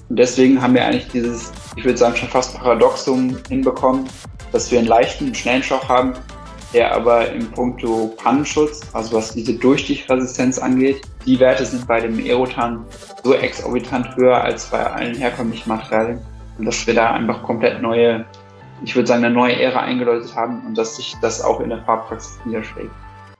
Und deswegen haben wir eigentlich dieses, ich würde sagen, schon fast Paradoxum hinbekommen, dass wir einen leichten, schnellen Schlauch haben, der aber im Punkto Pannenschutz, also was diese Durchstichresistenz angeht, die Werte sind bei dem Aerotan so exorbitant höher als bei allen herkömmlichen Materialien. Und dass wir da einfach komplett neue, ich würde sagen, eine neue Ära eingeläutet haben und dass sich das auch in der Fahrpraxis niederschlägt.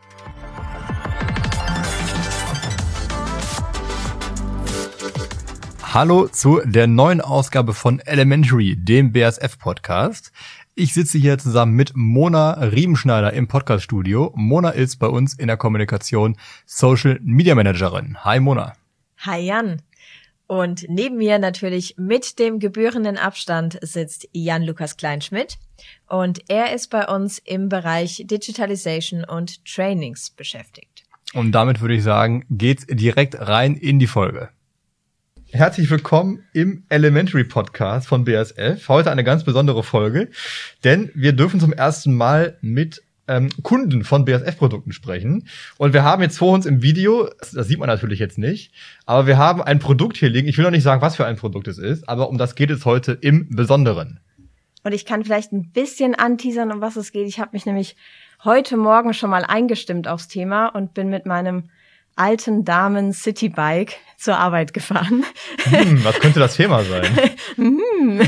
Hallo zu der neuen Ausgabe von Elementary, dem BASF-Podcast. Ich sitze hier zusammen mit Mona Riemenschneider im Podcaststudio. Mona ist bei uns in der Kommunikation Social Media Managerin. Hi Mona. Hi Jan. Und neben mir natürlich mit dem gebührenden Abstand sitzt Jan-Lukas Kleinschmidt. Und er ist bei uns im Bereich Digitalization und Trainings beschäftigt. Und damit würde ich sagen, geht's direkt rein in die Folge. Herzlich willkommen im Elementary Podcast von BASF. Heute eine ganz besondere Folge, denn wir dürfen zum ersten Mal mit Kunden von BASF-Produkten sprechen. Und wir haben jetzt vor uns im Video, das sieht man natürlich jetzt nicht, aber wir haben ein Produkt hier liegen. Ich will noch nicht sagen, was für ein Produkt es ist, aber um das geht es heute im Besonderen. Und ich kann vielleicht ein bisschen anteasern, um was es geht. Ich habe mich nämlich heute Morgen schon mal eingestimmt aufs Thema und bin mit meinem alten Damen Citybike zur Arbeit gefahren. Was könnte das Thema sein?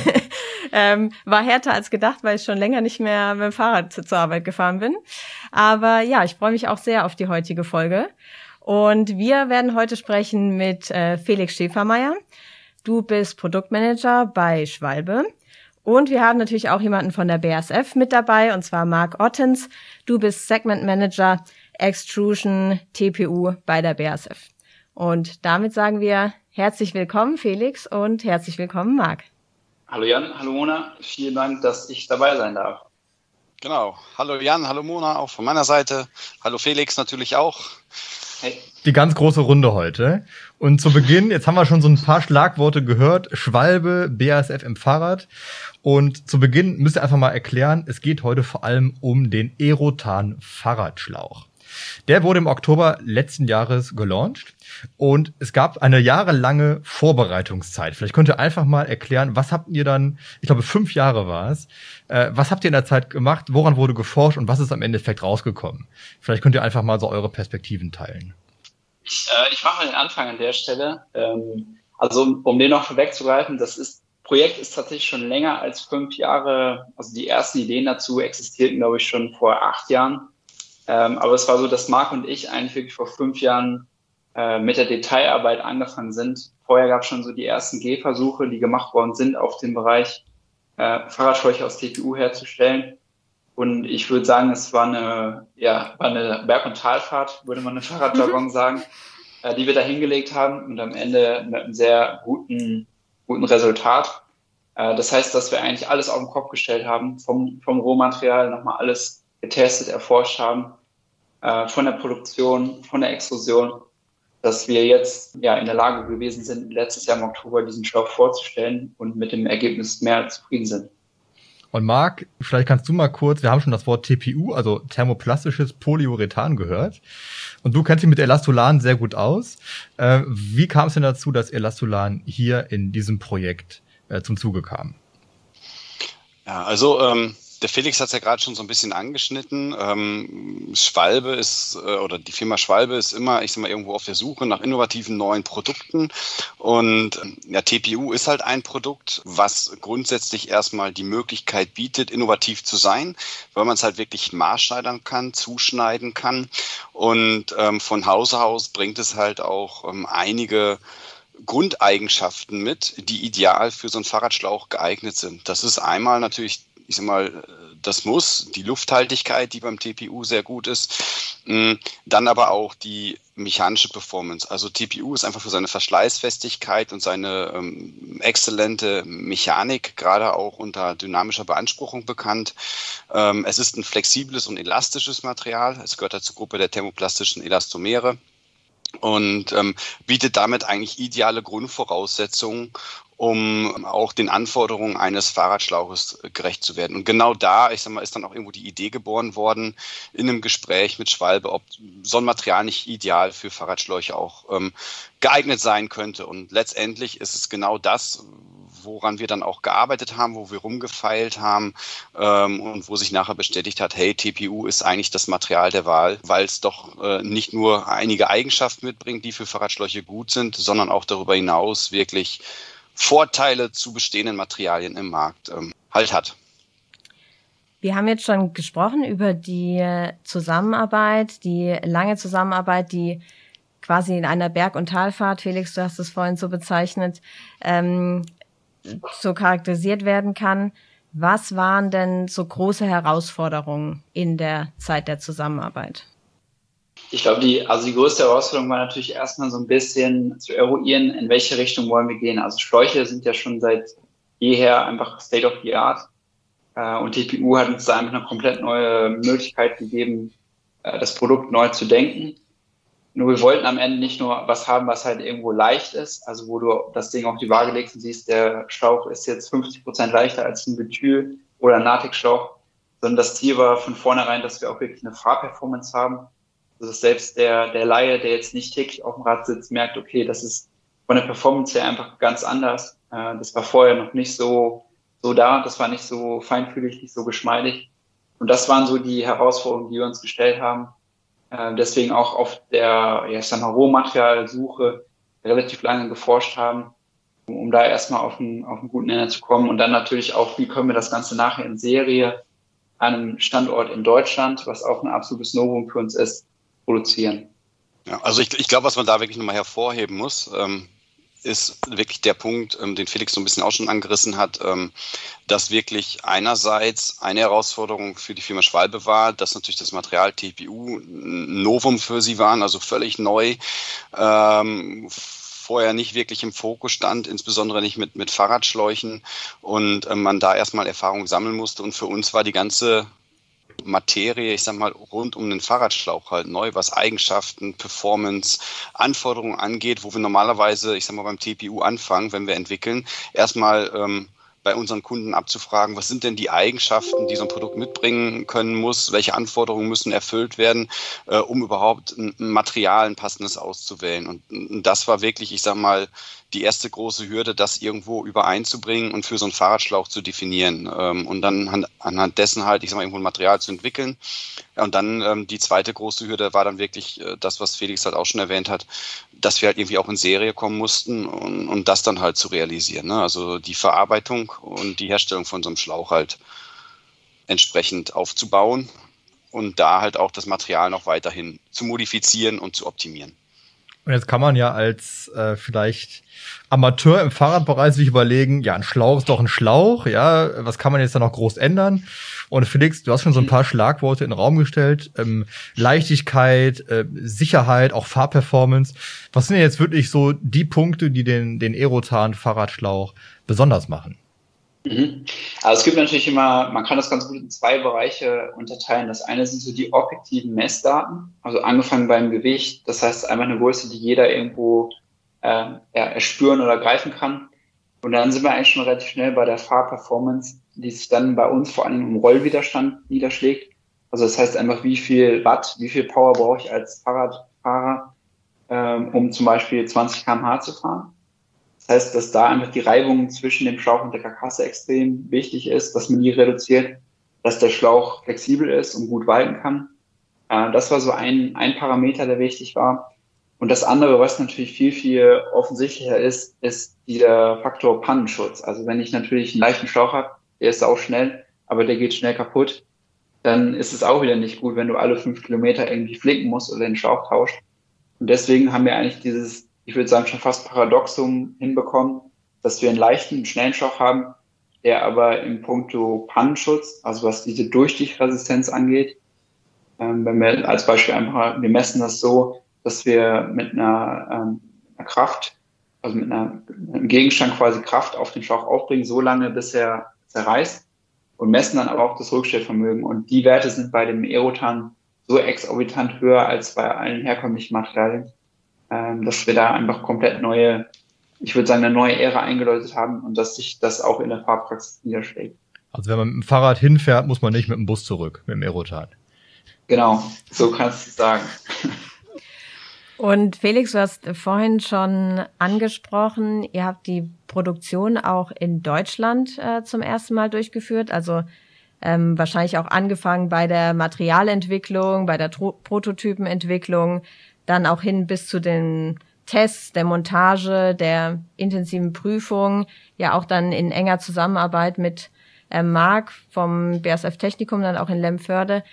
War härter als gedacht, weil ich schon länger nicht mehr mit dem Fahrrad zur Arbeit gefahren bin. Aber ja, ich freue mich auch sehr auf die heutige Folge. Und wir werden heute sprechen mit Felix Schäfermeier. Du bist Produktmanager bei Schwalbe. Und wir haben natürlich auch jemanden von der BASF mit dabei, und zwar Marc Ottens. Du bist Segment Manager Extrusion TPU bei der BASF. Und damit sagen wir herzlich willkommen, Felix, und herzlich willkommen, Marc. Hallo Jan, hallo Mona, vielen Dank, dass ich dabei sein darf. Genau, hallo Jan, hallo Mona, auch von meiner Seite. Hallo Felix natürlich auch. Hey. Die ganz große Runde heute. Und zu Beginn, jetzt haben wir schon so ein paar Schlagworte gehört, Schwalbe, BASF im Fahrrad. Und zu Beginn müsst ihr einfach mal erklären, es geht heute vor allem um den Aerotan Fahrradschlauch. Der wurde im Oktober letzten Jahres gelauncht und es gab eine jahrelange Vorbereitungszeit. Vielleicht könnt ihr einfach mal erklären, was habt ihr dann, ich glaube 5 Jahre war es, was habt ihr in der Zeit gemacht, woran wurde geforscht und was ist am Endeffekt rausgekommen? Vielleicht könnt ihr einfach mal so eure Perspektiven teilen. Ich mache den Anfang an der Stelle. Also um den noch vorwegzugreifen, Projekt ist tatsächlich schon länger als 5 Jahre, also die ersten Ideen dazu existierten, glaube ich, schon vor 8 Jahren. Aber es war so, dass Marc und ich eigentlich wirklich vor 5 Jahren mit der Detailarbeit angefangen sind. Vorher gab es schon so die ersten Gehversuche, die gemacht worden sind, auf dem Bereich Fahrradschläuche aus TPU herzustellen. Und ich würde sagen, es war eine Berg- und Talfahrt, würde man im Fahrradjargon sagen, die wir da hingelegt haben und am Ende mit einem sehr guten Resultat. Das heißt, dass wir eigentlich alles auf den Kopf gestellt haben, vom Rohmaterial nochmal alles getestet, erforscht haben, von der Produktion, von der Extrusion, dass wir jetzt in der Lage gewesen sind, letztes Jahr im Oktober diesen Schlauch vorzustellen und mit dem Ergebnis mehr als zufrieden sind. Und Marc, vielleicht kannst du mal kurz, wir haben schon das Wort TPU, also thermoplastisches Polyurethan gehört. Und du kennst dich mit Elastolan sehr gut aus. Wie kam es denn dazu, dass Elastolan hier in diesem Projekt zum Zuge kam? Ja, also der Felix hat es ja gerade schon so ein bisschen angeschnitten. Schwalbe ist, oder die Firma Schwalbe ist immer, ich sag mal, irgendwo auf der Suche nach innovativen neuen Produkten. Und TPU ist halt ein Produkt, was grundsätzlich erstmal die Möglichkeit bietet, innovativ zu sein, weil man es halt wirklich maßschneidern kann, zuschneiden kann. Und von Hause aus bringt es halt auch einige Grundeigenschaften mit, die ideal für so einen Fahrradschlauch geeignet sind. Das ist einmal natürlich, ich sag mal, die Lufthaltigkeit, die beim TPU sehr gut ist. Dann aber auch die mechanische Performance. Also TPU ist einfach für seine Verschleißfestigkeit und seine exzellente Mechanik, gerade auch unter dynamischer Beanspruchung bekannt. Es ist ein flexibles und elastisches Material. Es gehört zur Gruppe der thermoplastischen Elastomere. und bietet damit eigentlich ideale Grundvoraussetzungen, um auch den Anforderungen eines Fahrradschlauches gerecht zu werden. Und genau da, ich sag mal, ist dann auch irgendwo die Idee geboren worden, in einem Gespräch mit Schwalbe, ob so ein Material nicht ideal für Fahrradschläuche auch geeignet sein könnte. Und letztendlich ist es genau das, woran wir dann auch gearbeitet haben, wo wir rumgefeilt haben und wo sich nachher bestätigt hat, hey, TPU ist eigentlich das Material der Wahl, weil es doch nicht nur einige Eigenschaften mitbringt, die für Fahrradschläuche gut sind, sondern auch darüber hinaus wirklich Vorteile zu bestehenden Materialien im Markt halt hat. Wir haben jetzt schon gesprochen über die Zusammenarbeit, die lange Zusammenarbeit, die quasi in einer Berg- und Talfahrt, Felix, du hast es vorhin so bezeichnet, so charakterisiert werden kann. Was waren denn so große Herausforderungen in der Zeit der Zusammenarbeit? Ich glaube, die größte Herausforderung war natürlich erstmal so ein bisschen zu eruieren, in welche Richtung wollen wir gehen. Also Schläuche sind ja schon seit jeher einfach State of the Art. Und TPU hat uns da einfach eine komplett neue Möglichkeit gegeben, das Produkt neu zu denken. Nur wir wollten am Ende nicht nur was haben, was halt irgendwo leicht ist, also wo du das Ding auf die Waage legst und siehst, der Schlauch ist jetzt 50% leichter als ein Buthyl oder ein Latexschlauch, sondern das Ziel war von vornherein, dass wir auch wirklich eine Fahrperformance haben. Also dass selbst der Laie, der jetzt nicht täglich auf dem Rad sitzt, merkt, okay, das ist von der Performance her einfach ganz anders. Das war vorher noch nicht so da, das war nicht so feinfühlig, nicht so geschmeidig. Und das waren so die Herausforderungen, die wir uns gestellt haben. Deswegen auch auf der, Rohmaterialsuche relativ lange geforscht haben, um da erstmal auf einen guten Nenner zu kommen. Und dann natürlich auch, wie können wir das Ganze nachher in Serie an einem Standort in Deutschland, was auch ein absolutes Novum für uns ist, produzieren. Ja, also ich glaube, was man da wirklich nochmal hervorheben muss, ist wirklich der Punkt, den Felix so ein bisschen auch schon angerissen hat, dass wirklich einerseits eine Herausforderung für die Firma Schwalbe war, dass natürlich das Material TPU ein Novum für sie waren, also völlig neu, vorher nicht wirklich im Fokus stand, insbesondere nicht mit Fahrradschläuchen und man da erstmal Erfahrung sammeln musste. Und für uns war die ganze Materie, ich sag mal, rund um den Fahrradschlauch halt neu, was Eigenschaften, Performance, Anforderungen angeht, wo wir normalerweise, ich sag mal, beim TPU anfangen, wenn wir entwickeln, erstmal bei unseren Kunden abzufragen, was sind denn die Eigenschaften, die so ein Produkt mitbringen können muss, welche Anforderungen müssen erfüllt werden, um überhaupt ein Material, ein passendes auszuwählen. Und das war wirklich, ich sag mal, die erste große Hürde, das irgendwo übereinzubringen und für so einen Fahrradschlauch zu definieren und dann anhand dessen halt, ich sag mal, irgendwo ein Material zu entwickeln. Ja, und dann die zweite große Hürde war dann wirklich das, was Felix halt auch schon erwähnt hat, dass wir halt irgendwie auch in Serie kommen mussten und das dann halt zu realisieren. Ne? Also die Verarbeitung und die Herstellung von so einem Schlauch halt entsprechend aufzubauen und da halt auch das Material noch weiterhin zu modifizieren und zu optimieren. Und jetzt kann man ja als vielleicht Amateur im Fahrradbereich sich überlegen, ja, ein Schlauch ist doch ein Schlauch, ja, was kann man jetzt da noch groß ändern? Und Felix, du hast schon so ein paar Schlagworte in den Raum gestellt, Leichtigkeit, Sicherheit, auch Fahrperformance. Was sind denn jetzt wirklich so die Punkte, die den Aerotan-Fahrradschlauch besonders machen? Also es gibt natürlich immer, man kann das ganz gut in zwei Bereiche unterteilen. Das eine sind so die objektiven Messdaten, also angefangen beim Gewicht. Das heißt einfach eine Größe, die jeder irgendwo erspüren oder greifen kann. Und dann sind wir eigentlich schon relativ schnell bei der Fahrperformance, die sich dann bei uns vor allem im Rollwiderstand niederschlägt. Also das heißt einfach, wie viel Watt, wie viel Power brauche ich als Fahrradfahrer, um zum Beispiel 20 km/h zu fahren. Das heißt, dass da einfach die Reibung zwischen dem Schlauch und der Karkasse extrem wichtig ist, dass man die reduziert, dass der Schlauch flexibel ist und gut walten kann. Das war so ein Parameter, der wichtig war. Und das andere, was natürlich viel, viel offensichtlicher ist dieser Faktor Pannenschutz. Also wenn ich natürlich einen leichten Schlauch habe, der ist auch schnell, aber der geht schnell kaputt, dann ist es auch wieder nicht gut, wenn du alle 5 Kilometer irgendwie flicken musst oder den Schlauch tauscht. Und deswegen haben wir eigentlich dieses, ich würde sagen, schon fast Paradoxum hinbekommen, dass wir einen leichten, schnellen Schlauch haben, der aber im Puncto Pannenschutz, also was diese Durchstichresistenz angeht, wenn wir als Beispiel einfach, wir messen das so, dass wir mit einer Kraft, also mit einem Gegenstand quasi Kraft auf den Schlauch aufbringen, so lange, bis er zerreißt und messen dann aber auch das Rückstellvermögen. Und die Werte sind bei dem Aerotan so exorbitant höher als bei allen herkömmlichen Materialien, dass wir da einfach komplett neue, ich würde sagen, eine neue Ära eingeläutet haben und dass sich das auch in der Fahrpraxis niederschlägt. Also wenn man mit dem Fahrrad hinfährt, muss man nicht mit dem Bus zurück, mit dem Aerotan. Genau, so kannst du es sagen. Und Felix, du hast vorhin schon angesprochen, ihr habt die Produktion auch in Deutschland zum ersten Mal durchgeführt, also wahrscheinlich auch angefangen bei der Materialentwicklung, bei der Prototypenentwicklung, dann auch hin bis zu den Tests, der Montage, der intensiven Prüfung, ja auch dann in enger Zusammenarbeit mit Marc vom BASF Technikum, dann auch in Lemförde.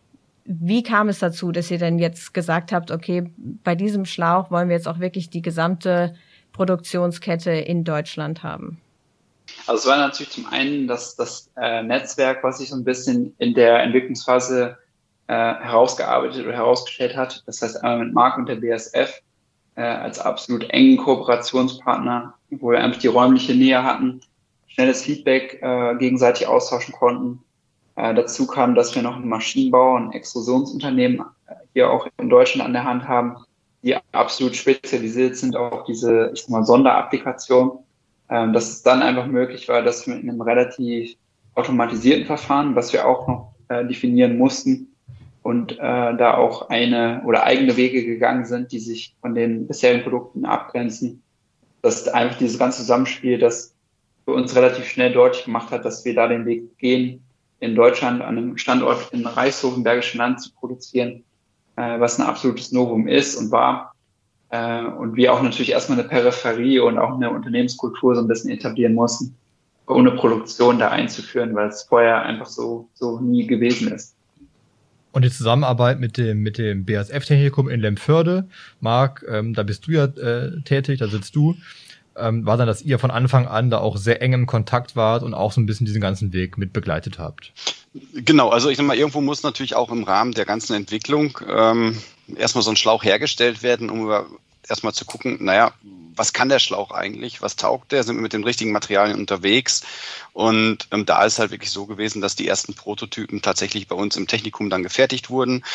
Wie kam es dazu, dass ihr denn jetzt gesagt habt, okay, bei diesem Schlauch wollen wir jetzt auch wirklich die gesamte Produktionskette in Deutschland haben? Also es war natürlich zum einen das Netzwerk, was sich so ein bisschen in der Entwicklungsphase herausgearbeitet oder herausgestellt hat. Das heißt einmal mit Marc und der BASF als absolut engen Kooperationspartner, wo wir einfach die räumliche Nähe hatten, schnelles Feedback gegenseitig austauschen konnten. Dazu kam, dass wir noch einen Maschinenbau, ein Extrusionsunternehmen hier auch in Deutschland an der Hand haben, die absolut spezialisiert sind auf diese, ich sag mal, Sonderapplikation. Dass es dann einfach möglich war, dass wir mit einem relativ automatisierten Verfahren, was wir auch noch definieren mussten und da auch eigene Wege gegangen sind, die sich von den bisherigen Produkten abgrenzen. Dass einfach dieses ganze Zusammenspiel, das für uns relativ schnell deutlich gemacht hat, dass wir da den Weg gehen, in Deutschland an einem Standort in Reichshofen, Bergischen Land zu produzieren, was ein absolutes Novum ist und war. Und wir auch natürlich erstmal eine Peripherie und auch eine Unternehmenskultur so ein bisschen etablieren mussten, ohne Produktion da einzuführen, weil es vorher einfach so nie gewesen ist. Und die Zusammenarbeit mit dem BASF-Technikum in Lemförde, Marc, da bist du ja tätig, da sitzt du, war dann, dass ihr von Anfang an da auch sehr eng im Kontakt wart und auch so ein bisschen diesen ganzen Weg mit begleitet habt. Genau, also ich sag mal, irgendwo muss natürlich auch im Rahmen der ganzen Entwicklung erstmal so ein Schlauch hergestellt werden, um erstmal zu gucken, naja, was kann der Schlauch eigentlich, was taugt der, sind wir mit den richtigen Materialien unterwegs und da ist halt wirklich so gewesen, dass die ersten Prototypen tatsächlich bei uns im Technikum dann gefertigt wurden,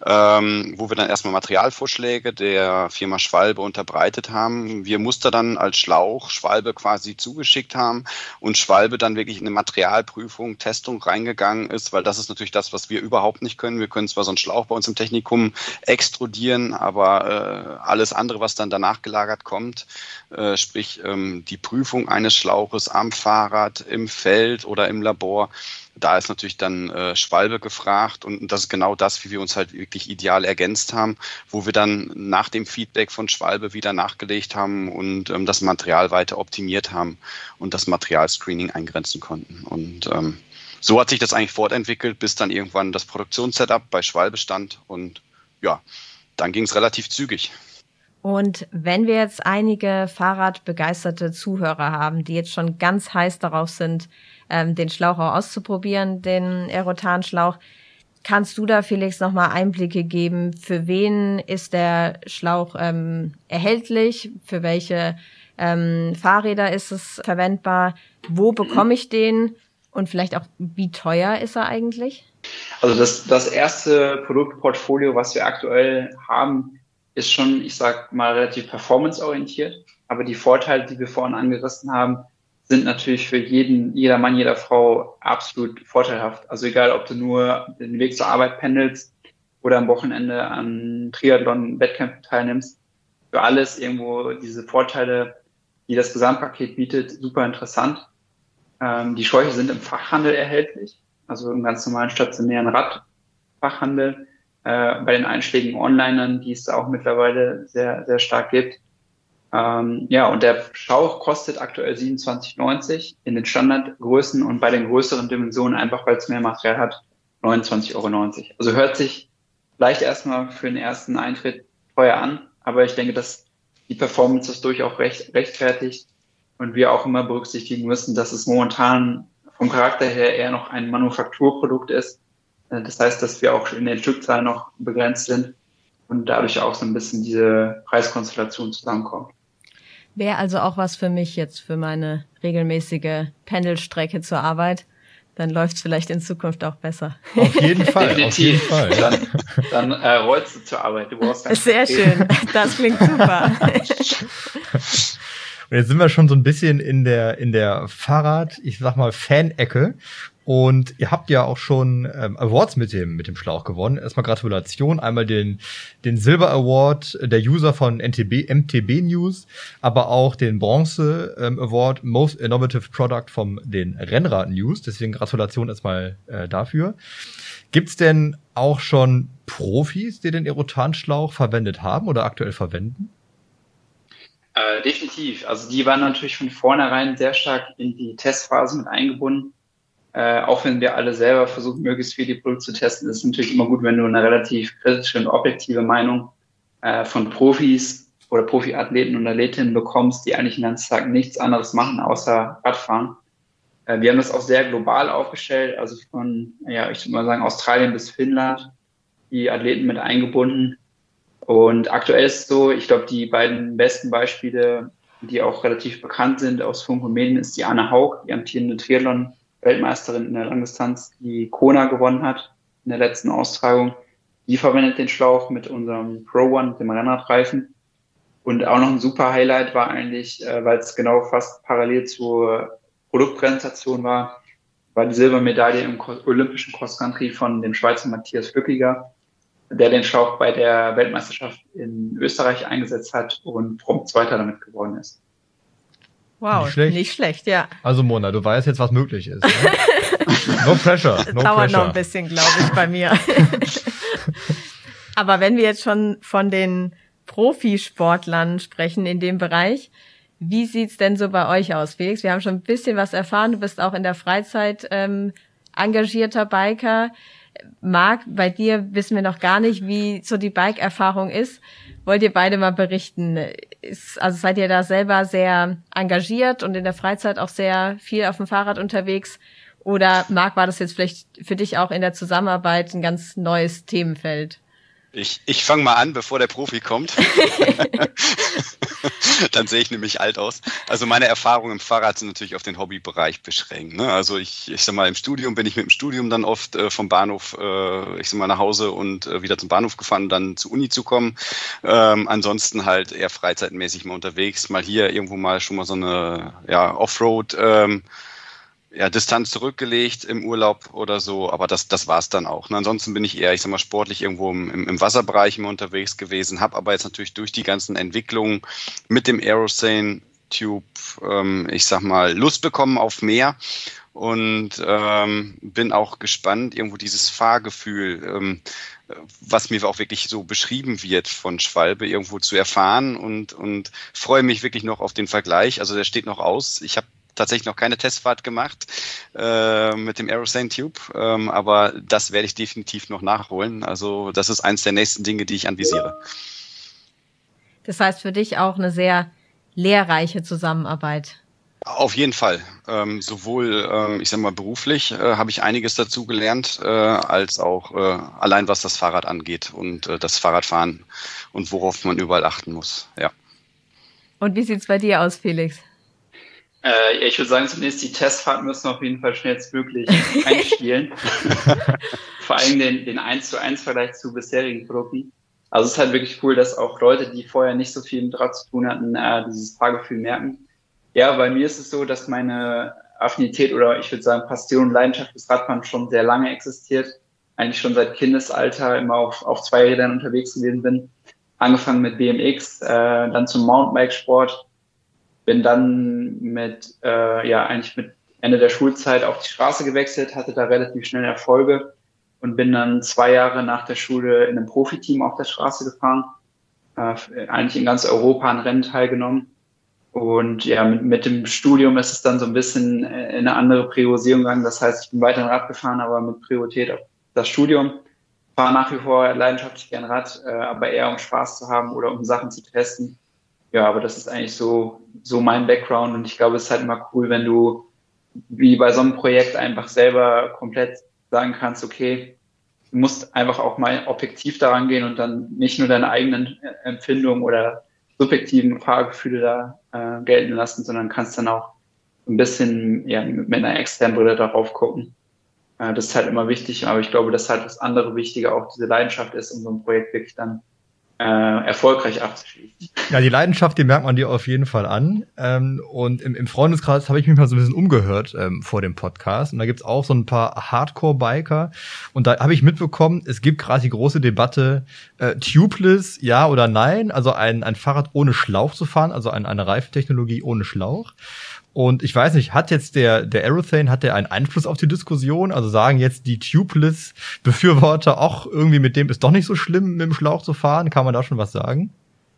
wo wir dann erstmal Materialvorschläge der Firma Schwalbe unterbreitet haben, wir Muster dann als Schlauch Schwalbe quasi zugeschickt haben und Schwalbe dann wirklich in eine Materialprüfung, Testung reingegangen ist, weil das ist natürlich das, was wir überhaupt nicht können. Wir können zwar so einen Schlauch bei uns im Technikum extrudieren, aber alles andere, was dann danach gelagert kommt, sprich die Prüfung eines Schlauches am Fahrrad, im Feld oder im Labor, da ist natürlich dann Schwalbe gefragt und das ist genau das, wie wir uns halt wirklich ideal ergänzt haben, wo wir dann nach dem Feedback von Schwalbe wieder nachgelegt haben und das Material weiter optimiert haben und das Materialscreening eingrenzen konnten. Und so hat sich das eigentlich fortentwickelt, bis dann irgendwann das Produktionssetup bei Schwalbe stand und ja, dann ging es relativ zügig. Und wenn wir jetzt einige fahrradbegeisterte Zuhörer haben, die jetzt schon ganz heiß darauf sind, den Schlauch auch auszuprobieren, den Aerotan-Schlauch, kannst du da, Felix, nochmal Einblicke geben? Für wen ist der Schlauch erhältlich? Für welche Fahrräder ist es verwendbar? Wo bekomme ich den? Und vielleicht auch, wie teuer ist er eigentlich? Also das erste Produktportfolio, was wir aktuell haben, ist schon, ich sag mal, relativ performanceorientiert. Aber die Vorteile, die wir vorhin angerissen haben, sind natürlich für jeder Mann, jeder Frau absolut vorteilhaft. Also egal, ob du nur den Weg zur Arbeit pendelst oder am Wochenende an Triathlon-Wettkämpfen teilnimmst. Für alles irgendwo diese Vorteile, die das Gesamtpaket bietet, super interessant. Die Schläuche sind im Fachhandel erhältlich, also im ganz normalen stationären Radfachhandel. Bei den einschlägigen Onlinern, die es auch mittlerweile sehr, sehr stark gibt. Und der Schlauch kostet aktuell 27,90 in den Standardgrößen und bei den größeren Dimensionen, einfach weil es mehr Material hat, 29,90 Euro. Also hört sich vielleicht erstmal für den ersten Eintritt teuer an, aber ich denke, dass die Performance das durchaus rechtfertigt und wir auch immer berücksichtigen müssen, dass es momentan vom Charakter her eher noch ein Manufakturprodukt ist. Das heißt, dass wir auch in den Stückzahlen noch begrenzt sind und dadurch auch so ein bisschen diese Preiskonstellation zusammenkommt. Wäre also auch was für mich jetzt für meine regelmäßige Pendelstrecke zur Arbeit. Dann läuft es vielleicht in Zukunft auch besser. Auf jeden Fall, auf jeden Definitiv. Fall. Dann rollst du zur Arbeit. Du brauchst dann Sehr schön, das klingt super. Und jetzt sind wir schon so ein bisschen in der Fahrrad, ich sag mal, Fan-Ecke. Und ihr habt ja auch schon Awards mit dem Schlauch gewonnen. Erstmal Gratulation. Einmal den Silber Award der User von MTB News, aber auch den Bronze Award Most Innovative Product von den Rennrad News. Deswegen Gratulation erstmal dafür. Gibt's denn auch schon Profis, die den Aerotan-Schlauch verwendet haben oder aktuell verwenden? Definitiv. Also die waren natürlich von vornherein sehr stark in die Testphase mit eingebunden. Auch wenn wir alle selber versuchen, möglichst viel die Produkte zu testen, ist es natürlich immer gut, wenn du eine relativ kritische und objektive Meinung von Profis oder Profiathleten und Athletinnen bekommst, die eigentlich den ganzen Tag nichts anderes machen, außer Radfahren. Wir haben das auch sehr global aufgestellt, also von, ja, ich würde mal sagen, Australien bis Finnland, die Athleten mit eingebunden. Und aktuell ist es so, ich glaube, die beiden besten Beispiele, die auch relativ bekannt sind aus Funk und Medien, ist die Anne Haug, die amtierende Triathlon-Weltmeisterin in der Langdistanz, die Kona gewonnen hat in der letzten Austragung. Die verwendet den Schlauch mit unserem Pro One, mit dem Rennradreifen. Und auch noch ein super Highlight war eigentlich, weil es genau fast parallel zur Produktpräsentation war die Silbermedaille im olympischen Cross-Country von dem Schweizer Matthias Flückiger, der den Schlauch bei der Weltmeisterschaft in Österreich eingesetzt hat und prompt Zweiter damit geworden ist. Wow, nicht schlecht, ja. Also Mona, du weißt jetzt, was möglich ist. Ne? No pressure, no Dauert pressure. noch ein bisschen, glaube ich, bei mir. Aber wenn wir jetzt schon von den Profisportlern sprechen in dem Bereich, wie sieht's denn so bei euch aus, Felix? Wir haben schon ein bisschen was erfahren. Du bist auch in der Freizeit engagierter Biker. Marc, bei dir wissen wir noch gar nicht, wie so die Bike-Erfahrung ist. Wollt ihr beide mal berichten? Also seid ihr da selber sehr engagiert und in der Freizeit auch sehr viel auf dem Fahrrad unterwegs? Oder Marc, war das jetzt vielleicht für dich auch in der Zusammenarbeit ein ganz neues Themenfeld? Ich fange mal an, bevor der Profi kommt. Dann sehe ich nämlich alt aus. Also meine Erfahrungen im Fahrrad sind natürlich auf den Hobbybereich beschränkt. Ne? Also ich sag mal, im Studium bin ich mit dem Studium dann oft vom Bahnhof, ich sag mal, nach Hause und wieder zum Bahnhof gefahren, dann zur Uni zu kommen. Ansonsten halt eher freizeitmäßig mal unterwegs, mal hier irgendwo mal schon mal so eine Offroad Distanz zurückgelegt im Urlaub oder so, aber das war's dann auch. Und ansonsten bin ich eher, ich sag mal, sportlich irgendwo im Wasserbereich immer unterwegs gewesen, habe aber jetzt natürlich durch die ganzen Entwicklungen mit dem Aerosane Tube, ich sag mal, Lust bekommen auf mehr und bin auch gespannt, irgendwo dieses Fahrgefühl, was mir auch wirklich so beschrieben wird von Schwalbe, irgendwo zu erfahren und freue mich wirklich noch auf den Vergleich. Also der steht noch aus. Ich habe tatsächlich noch keine Testfahrt gemacht mit dem Aerosane Tube, aber das werde ich definitiv noch nachholen. Also das ist eins der nächsten Dinge, die ich anvisiere. Das heißt für dich auch eine sehr lehrreiche Zusammenarbeit. Auf jeden Fall. Sowohl, ich sag mal, beruflich habe ich einiges dazu gelernt, als auch allein was das Fahrrad angeht und das Fahrradfahren und worauf man überall achten muss. Ja. Und wie sieht's bei dir aus, Felix? Ich würde sagen, zunächst die Testfahrten müssen auf jeden Fall schnellstmöglich einspielen. Vor allem den 1:1 Vergleich zu bisherigen Produkten. Also es ist halt wirklich cool, dass auch Leute, die vorher nicht so viel mit Rad zu tun hatten, dieses Fahrgefühl merken. Ja, bei mir ist es so, dass meine Affinität oder ich würde sagen Passion und Leidenschaft fürs Radfahren schon sehr lange existiert. Eigentlich schon seit Kindesalter immer auf zwei Rädern unterwegs gewesen bin. Angefangen mit BMX, dann zum Mountainbike-Sport. Bin dann eigentlich mit Ende der Schulzeit auf die Straße gewechselt, hatte da relativ schnell Erfolge und bin dann 2 Jahre nach der Schule in einem Profiteam auf der Straße gefahren. Eigentlich in ganz Europa an Rennen teilgenommen. Und ja, mit dem Studium ist es dann so ein bisschen in eine andere Priorisierung gegangen. Das heißt, ich bin weiterhin Rad gefahren, aber mit Priorität auf das Studium. Fahre nach wie vor leidenschaftlich gern Rad, aber eher um Spaß zu haben oder um Sachen zu testen. Ja, aber das ist eigentlich so mein Background und ich glaube, es ist halt immer cool, wenn du wie bei so einem Projekt einfach selber komplett sagen kannst, okay, du musst einfach auch mal objektiv daran gehen und dann nicht nur deine eigenen Empfindungen oder subjektiven Fahrgefühle da gelten lassen, sondern kannst dann auch ein bisschen mit einer externen Brille darauf gucken. Das ist halt immer wichtig, aber ich glaube, dass halt das andere Wichtige auch diese Leidenschaft ist, um so ein Projekt wirklich dann erfolgreich abzuschließen. Ja, die Leidenschaft, die merkt man dir auf jeden Fall an. Und im Freundeskreis habe ich mich mal so ein bisschen umgehört vor dem Podcast. Und da gibt's auch so ein paar Hardcore-Biker. Und da habe ich mitbekommen, es gibt gerade die große Debatte, tubeless, ja oder nein. Also ein Fahrrad ohne Schlauch zu fahren, also eine Reifentechnologie ohne Schlauch. Und ich weiß nicht, hat jetzt der Aerothane, hat der einen Einfluss auf die Diskussion? Also sagen jetzt die Tubeless-Befürworter auch irgendwie, mit dem ist doch nicht so schlimm, mit dem Schlauch zu fahren? Kann man da schon was sagen?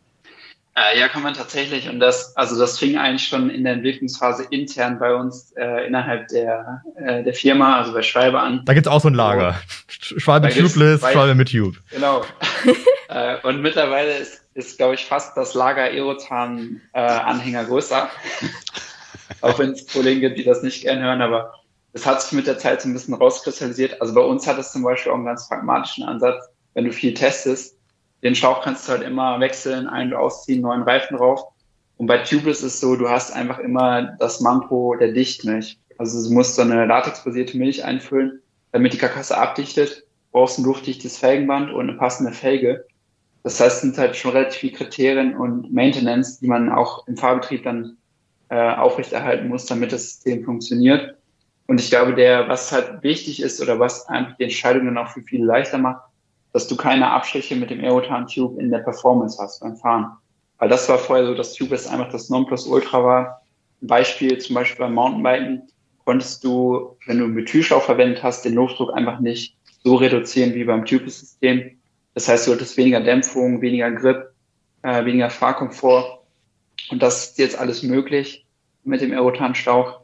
Ja, kann man tatsächlich. Und das fing eigentlich schon in der Entwicklungsphase intern bei uns innerhalb der Firma, also bei Schwalbe an. Da gibt's auch so ein Lager. Schwalbe tubeless, Schwalbe mit Tube. Genau. Und mittlerweile ist, glaube ich, fast das Lager Aerothan-Anhänger größer. Auch wenn es Kollegen gibt, die das nicht gern hören, aber das hat sich mit der Zeit so ein bisschen rauskristallisiert. Also bei uns hat es zum Beispiel auch einen ganz pragmatischen Ansatz. Wenn du viel testest, den Schlauch kannst du halt immer wechseln, ein- und ausziehen, neuen Reifen drauf. Und bei Tubeless ist es so, du hast einfach immer das Manko der Dichtmilch. Also du musst so eine latexbasierte Milch einfüllen, damit die Karkasse abdichtet. Du brauchst ein luftdichtes Felgenband und eine passende Felge. Das heißt, es sind halt schon relativ viele Kriterien und Maintenance, die man auch im Fahrbetrieb dann aufrechterhalten muss, damit das System funktioniert. Und ich glaube, was halt wichtig ist oder was einfach die Entscheidung dann auch für viele leichter macht, dass du keine Abstriche mit dem Aerothan-Tube in der Performance hast beim Fahren. Weil das war vorher so, dass Tubeless einfach das Nonplusultra war. Ein Beispiel, zum Beispiel beim Mountainbiken, konntest du, wenn du einen Butylschlauch verwendet hast, den Luftdruck einfach nicht so reduzieren wie beim Tubeless-System. Das heißt, du hattest weniger Dämpfung, weniger Grip, weniger Fahrkomfort. Und das ist jetzt alles möglich mit dem Aerothan-Schlauch.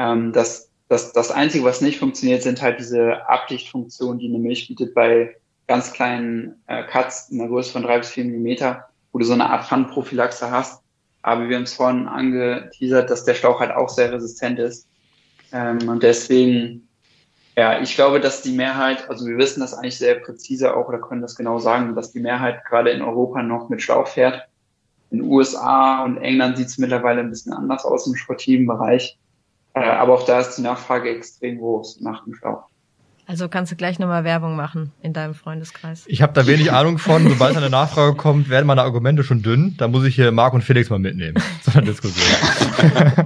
Das Einzige, was nicht funktioniert, sind halt diese Abdichtfunktionen, die eine Milch bietet bei ganz kleinen Cuts in der Größe von 3 bis 4 Millimeter, wo du so eine Art Pfannenprophylaxe hast. Aber wir haben es vorhin angeteasert, dass der Schlauch halt auch sehr resistent ist. Und deswegen, ja, ich glaube, dass die Mehrheit, also wir wissen das eigentlich sehr präzise auch oder können das genau sagen, dass die Mehrheit gerade in Europa noch mit Schlauch fährt. In den USA und England sieht es mittlerweile ein bisschen anders aus im sportiven Bereich. Aber auch da ist die Nachfrage extrem groß nach dem Schlauch. Also kannst du gleich nochmal Werbung machen in deinem Freundeskreis. Ich habe da wenig Ahnung von. Sobald eine Nachfrage kommt, werden meine Argumente schon dünn. Da muss ich hier Marc und Felix mal mitnehmen zu einer Diskussion.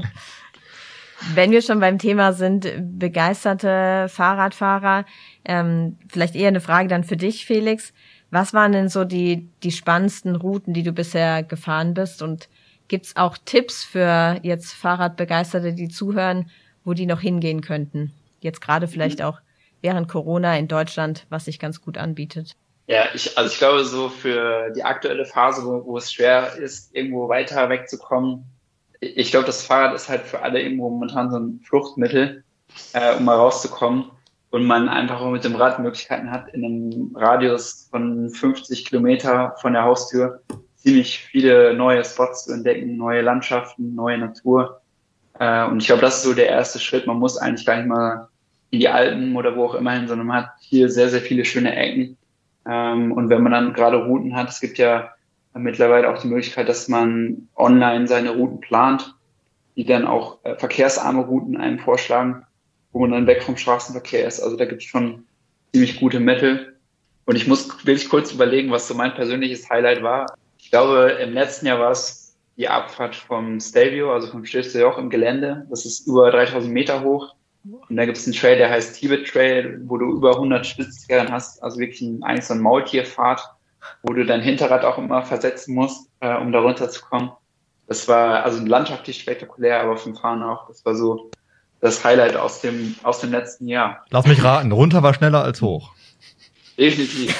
Wenn wir schon beim Thema sind, begeisterte Fahrradfahrer, vielleicht eher eine Frage dann für dich, Felix. Was waren denn so die spannendsten Routen, die du bisher gefahren bist? Und gibt's auch Tipps für jetzt Fahrradbegeisterte, die zuhören, wo die noch hingehen könnten? Jetzt gerade vielleicht auch während Corona in Deutschland, was sich ganz gut anbietet. Ja, ich glaube, so für die aktuelle Phase, wo es schwer ist, irgendwo weiter wegzukommen, ich glaube, das Fahrrad ist halt für alle irgendwo momentan so ein Fluchtmittel, um mal rauszukommen. Und man einfach auch mit dem Rad Möglichkeiten hat, in einem Radius von 50 Kilometer von der Haustür ziemlich viele neue Spots zu entdecken, neue Landschaften, neue Natur. Und ich glaube, das ist so der erste Schritt. Man muss eigentlich gar nicht mal in die Alpen oder wo auch immer hin, sondern man hat hier sehr, sehr viele schöne Ecken. Und wenn man dann gerade Routen hat, es gibt ja mittlerweile auch die Möglichkeit, dass man online seine Routen plant, die dann auch verkehrsarme Routen einem vorschlagen, wo man dann weg vom Straßenverkehr ist. Also da gibt es schon ziemlich gute Mittel. Und ich muss wirklich kurz überlegen, was so mein persönliches Highlight war. Ich glaube, im letzten Jahr war es die Abfahrt vom Stelvio, also vom Stilfser Joch im Gelände. Das ist über 3000 Meter hoch. Und da gibt es einen Trail, der heißt Tibet Trail, wo du über 100 Spitzkehren hast. Also wirklich eigentlich so ein Maultierfahrt, wo du dein Hinterrad auch immer versetzen musst, um da runterzukommen. Das war also landschaftlich spektakulär, aber vom Fahren auch. Das war so das Highlight aus dem letzten Jahr. Lass mich raten, runter war schneller als hoch. Definitiv.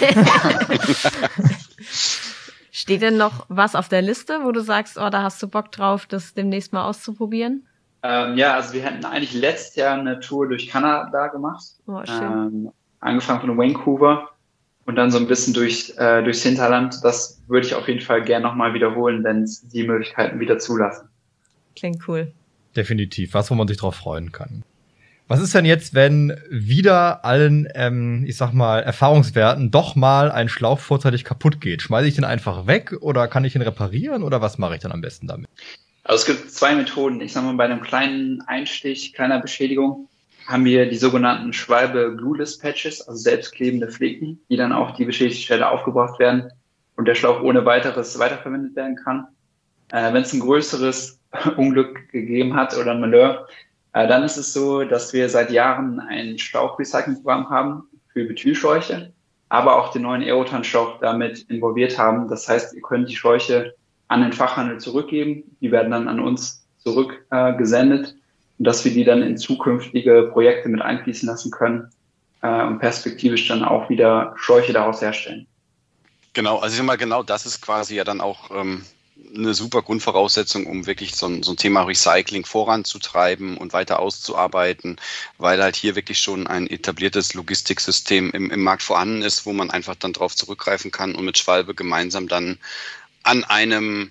Steht denn noch was auf der Liste, wo du sagst, oh, da hast du Bock drauf, das demnächst mal auszuprobieren? Ja, also wir hatten eigentlich letztes Jahr eine Tour durch Kanada gemacht. Oh, schön. Angefangen von Vancouver und dann so ein bisschen durchs Hinterland. Das würde ich auf jeden Fall gerne nochmal wiederholen, wenn es die Möglichkeiten wieder zulassen. Klingt cool. Definitiv, was, wo man sich drauf freuen kann. Was ist denn jetzt, wenn wieder allen, ich sag mal, Erfahrungswerten doch mal ein Schlauch vorzeitig kaputt geht? Schmeiße ich den einfach weg oder kann ich ihn reparieren oder was mache ich dann am besten damit? Also es gibt zwei Methoden. Ich sag mal, bei einem kleinen Einstich, kleiner Beschädigung, haben wir die sogenannten Schwalbe Glueless Patches, also selbstklebende Flicken, die dann auf die beschädigte Stelle aufgebracht werden und der Schlauch ohne weiteres weiterverwendet werden kann. Wenn es ein größeres Unglück gegeben hat oder ein Malheur, dann ist es so, dass wir seit Jahren ein Schlauchrecyclingprogramm haben für Bethylschläuche, aber auch den neuen Aerotan-Schlauch damit involviert haben. Das heißt, ihr könnt die Schläuche an den Fachhandel zurückgeben. Die werden dann an uns zurückgesendet und dass wir die dann in zukünftige Projekte mit einfließen lassen können und perspektivisch dann auch wieder Schläuche daraus herstellen. Genau, also ich sag mal, genau das ist quasi ja dann auch eine super Grundvoraussetzung, um wirklich so ein Thema Recycling voranzutreiben und weiter auszuarbeiten, weil halt hier wirklich schon ein etabliertes Logistiksystem im Markt vorhanden ist, wo man einfach dann drauf zurückgreifen kann und mit Schwalbe gemeinsam dann an einem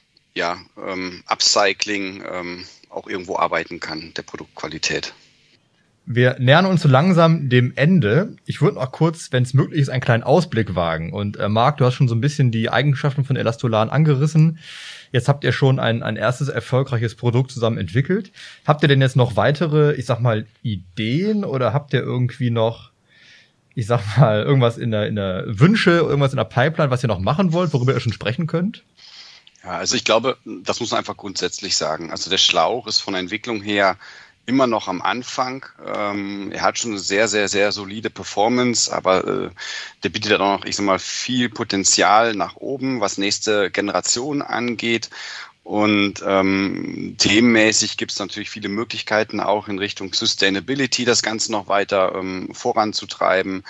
Upcycling auch irgendwo arbeiten kann, der Produktqualität. Wir nähern uns so langsam dem Ende. Ich würde noch kurz, wenn es möglich ist, einen kleinen Ausblick wagen. Und Marc, du hast schon so ein bisschen die Eigenschaften von Elastolan angerissen. Jetzt habt ihr schon ein erstes erfolgreiches Produkt zusammen entwickelt. Habt ihr denn jetzt noch weitere, ich sag mal, Ideen oder habt ihr irgendwie noch, ich sag mal, irgendwas in der Wünsche, irgendwas in der Pipeline, was ihr noch machen wollt, worüber ihr schon sprechen könnt? Ja, also ich glaube, das muss man einfach grundsätzlich sagen. Also der Schlauch ist von der Entwicklung her immer noch am Anfang. Er hat schon eine sehr, sehr, sehr solide Performance, aber der bietet auch noch, ich sag mal, viel Potenzial nach oben, was nächste Generation angeht. Und themenmäßig gibt es natürlich viele Möglichkeiten, auch in Richtung Sustainability das Ganze noch weiter voranzutreiben.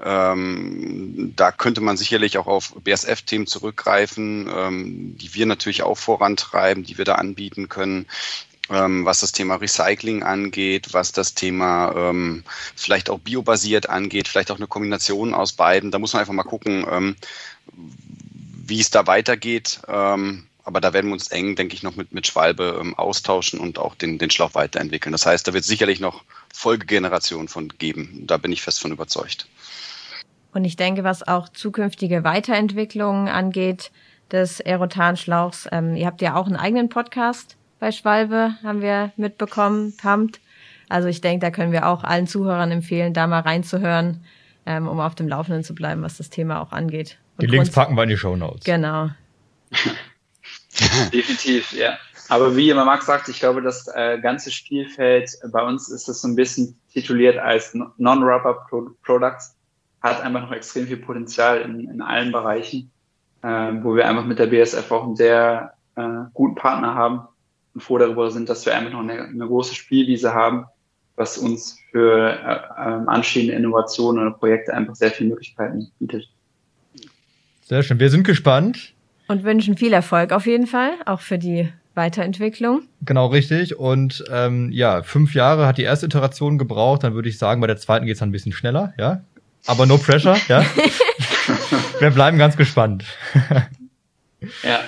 Da könnte man sicherlich auch auf BASF-Themen zurückgreifen, die wir natürlich auch vorantreiben, die wir da anbieten können. Was das Thema Recycling angeht, was das Thema vielleicht auch biobasiert angeht, vielleicht auch eine Kombination aus beiden. Da muss man einfach mal gucken, wie es da weitergeht. Aber da werden wir uns eng, denke ich, noch mit Schwalbe austauschen und auch den Schlauch weiterentwickeln. Das heißt, da wird es sicherlich noch Folgegenerationen von geben. Da bin ich fest von überzeugt. Und ich denke, was auch zukünftige Weiterentwicklungen angeht des Aerotan-Schlauchs, ihr habt ja auch einen eigenen Podcast bei Schwalbe, haben wir mitbekommen, Pumped. Also ich denke, da können wir auch allen Zuhörern empfehlen, da mal reinzuhören, um auf dem Laufenden zu bleiben, was das Thema auch angeht. Und die Links packen wir in die Shownotes. Genau. Definitiv, ja. Aber wie immer Marc sagt, ich glaube, das ganze Spielfeld, bei uns ist das so ein bisschen tituliert als Non-Rubber Products, hat einfach noch extrem viel Potenzial in allen Bereichen, wo wir einfach mit der BASF auch einen sehr guten Partner haben und froh darüber sind, dass wir einfach noch eine große Spielwiese haben, was uns für anstehende Innovationen oder Projekte einfach sehr viele Möglichkeiten bietet. Sehr schön. Wir sind gespannt. Und wünschen viel Erfolg auf jeden Fall, auch für die Weiterentwicklung. Genau, richtig. Und 5 Jahre hat die erste Iteration gebraucht. Dann würde ich sagen, bei der zweiten geht es dann ein bisschen schneller. Ja, aber no pressure. Ja, wir bleiben ganz gespannt. Ja.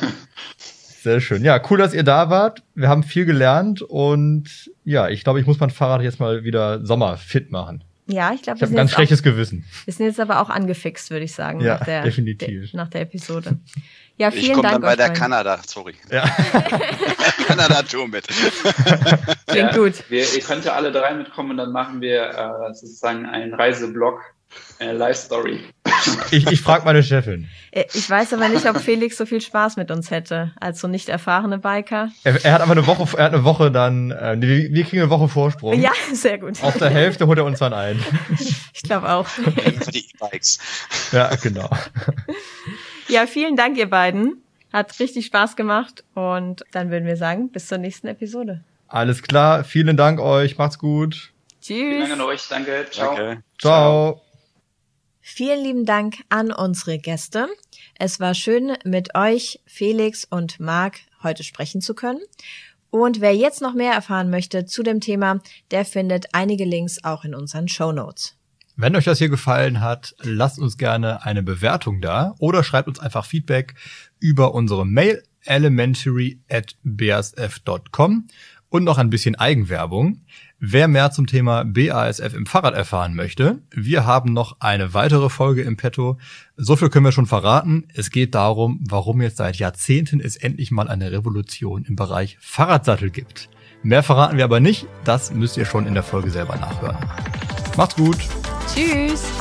Sehr schön. Ja, cool, dass ihr da wart. Wir haben viel gelernt und ja, ich glaube, ich muss mein Fahrrad jetzt mal wieder sommerfit machen. Ja, ich glaube, ich habe ein ganz schlechtes Gewissen. Wir sind jetzt aber auch angefixt, würde ich sagen, ja, definitiv. Nach der Episode. Ja, vielen ich komme dann Dank bei der Kanada, sorry. Ja. Kanada-Tour mit. Klingt gut. Ihr könnt ja alle 3 mitkommen und dann machen wir sozusagen einen Reiseblog, Live-Story. Ich frage meine Chefin. Ich weiß aber nicht, ob Felix so viel Spaß mit uns hätte, als so nicht erfahrene Biker. Er hat aber eine Woche dann, wir kriegen eine Woche Vorsprung. Ja, sehr gut. Auf der Hälfte holt er uns dann ein. Ich glaube auch. Für die E-Bikes. Ja, genau. Ja, vielen Dank, ihr beiden. Hat richtig Spaß gemacht und dann würden wir sagen, bis zur nächsten Episode. Alles klar, vielen Dank euch, macht's gut. Tschüss. Vielen Dank an euch, danke, ciao. Okay. Ciao. Vielen lieben Dank an unsere Gäste. Es war schön, mit euch, Felix und Marc, heute sprechen zu können. Und wer jetzt noch mehr erfahren möchte zu dem Thema, der findet einige Links auch in unseren Shownotes. Wenn euch das hier gefallen hat, lasst uns gerne eine Bewertung da oder schreibt uns einfach Feedback über unsere Mail elementary@basf.com und noch ein bisschen Eigenwerbung. Wer mehr zum Thema BASF im Fahrrad erfahren möchte, wir haben noch eine weitere Folge im Petto. So viel können wir schon verraten. Es geht darum, warum jetzt seit Jahrzehnten es endlich mal eine Revolution im Bereich Fahrradsattel gibt. Mehr verraten wir aber nicht, das müsst ihr schon in der Folge selber nachhören. Macht's gut. Tschüss.